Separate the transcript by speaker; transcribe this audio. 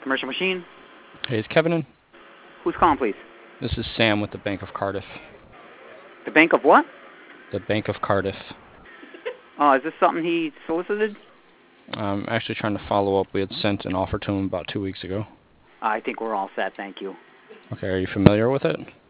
Speaker 1: Commercial machine.
Speaker 2: Hey, is Kevin in?
Speaker 1: Who's calling, please?
Speaker 2: This is Sam with the Bank of Cardiff.
Speaker 1: The Bank of what?
Speaker 2: The Bank of Cardiff.
Speaker 1: Is this something he solicited?
Speaker 2: I'm actually trying to follow up. We had sent an offer to him about 2 weeks ago.
Speaker 1: I think we're all set, thank you.
Speaker 2: Okay, are you familiar with it?